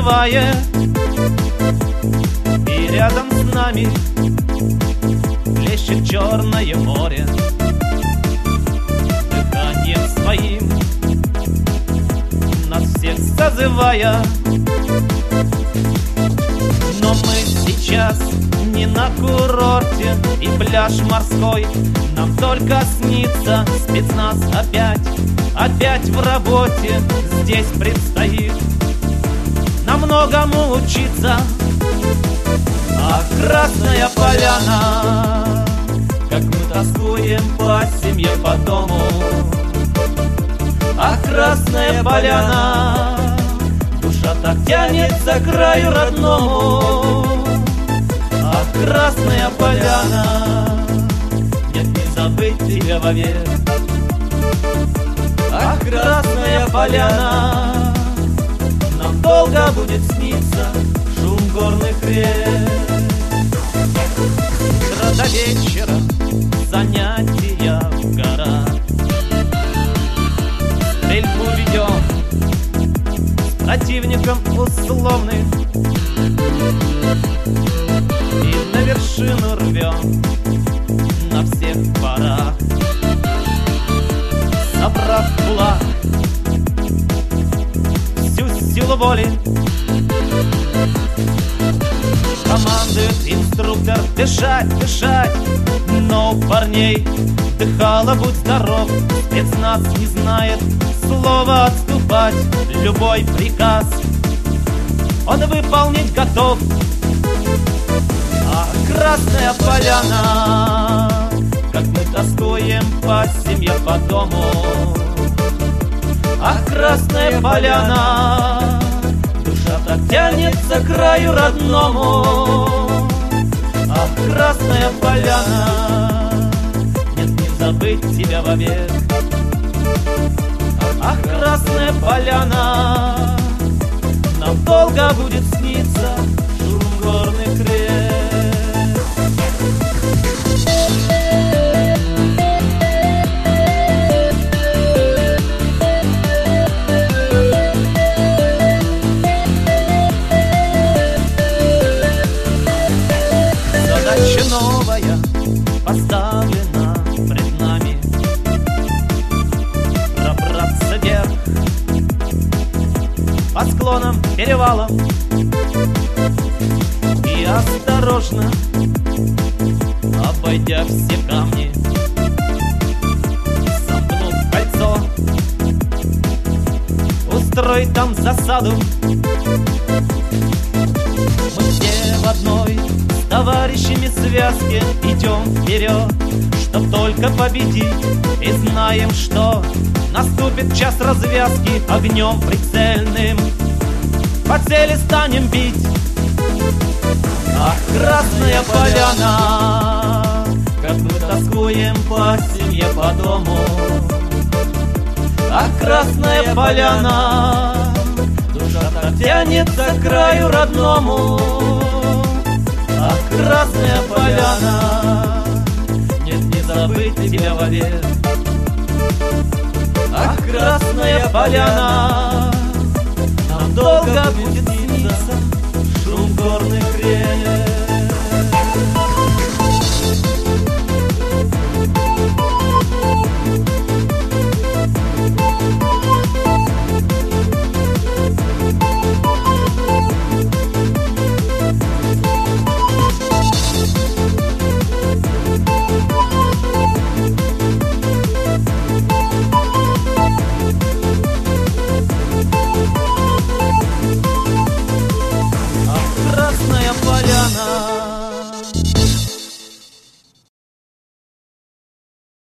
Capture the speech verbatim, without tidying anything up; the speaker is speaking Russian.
согревает, и рядом с нами плещет Черное море, дыханием своим нас всех созывая. Но мы сейчас не на курорте, и пляж морской нам только снится. Спецназ опять, опять в работе, здесь предстоит нам многому учиться. А Красная Поляна, как мы тоскуем по семье, по дому. А Красная Поляна, душа так тянется к краю родному. А Красная Поляна, нет, не забыть тебя вовек. А Красная Поляна, нам долго будет сниться шум горных рек. С утра до вечера занятия в горах, стрельбу ведем с противником условным, и на вершину рвем на всех парах, собрав в кулак всю силу воли. Командует инструктор дышать, дышать, но у парней дыхало, будь здоров. Спецназ не знает слова отступать, любой приказ он выполнить готов. А Красная Поляна, как мы тоскуем по семье, по дому. А Красная Поляна, душа так тянется к краю родному. А Красная Поляна, нет, не забыть тебя вовек. А Красная Поляна, нам долго будет сниться шум горных рек. Задача новая поставлена пред нами: пробраться вверх по склонам, перевалам и осторожно, обойдя все камни, сомкнув кольцо, устроить там засаду. Мы все в одной с товарищами связке идем вперед, чтоб только победить, и знаем, что наступит час развязки. Огнем прицельным по цели станем бить. Ах, Красная Поляна, как мы тоскуем по семье, по дому. Ах, Красная Поляна, душа так тянется к краю родному. Ах, Красная Поляна, нет, не забыть тебя вовек. Ах, Красная Поляна, нам долго будет сниться